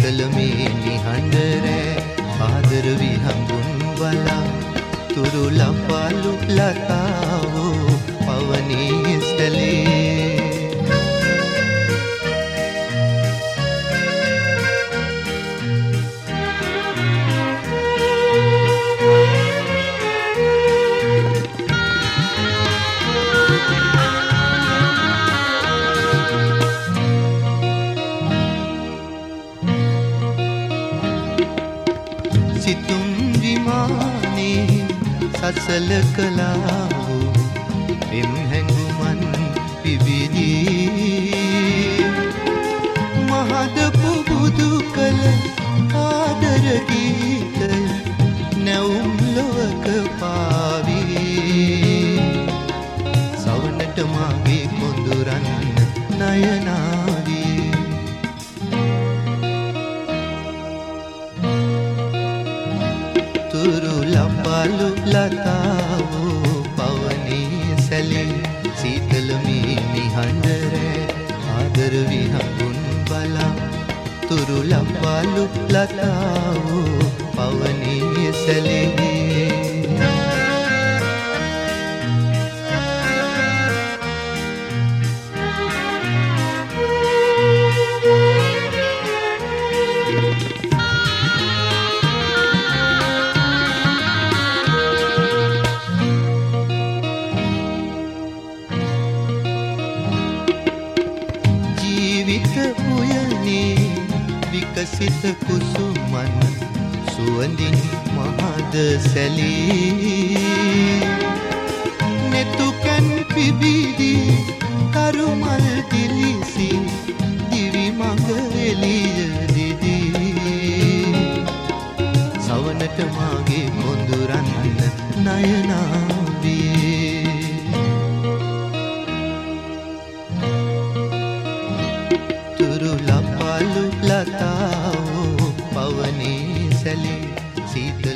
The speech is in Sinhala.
සීතල මේ නිහඬ රෑ ආදර විහඟුන් බලා තුරු ලපාලු ලතාවෝ පවනේ සැලේ සිතුම් විමානේ සසල කලාවෝ එම් හැඟුමන් පිබිදී මහද පුබුදු කළ ආදර ගීතය නැවුම් ලොවක පාවී සවනට මාගේ කොඳුරන් නයනාවී තුරු ලපාලු ලතාවෝ පවනේ සැලේ සීතල මේ නිහඬ රෑ ආදර විහඟුන් බලා තුරු ලපාලු ලතාවෝ පවනේ සැලේ ජීවිත උයනේ විකසිත කුසුමන් සුවඳින් මහද සැලී නෙතුකන් පිබිදී කරුමල් දිලිසි දිවි මඟ එළිය දිදී සවනට මාගේ කොඳුරන් නයනාවී තුරු ලපාලු ලතාවෝ පවනේ සැලේ සීතල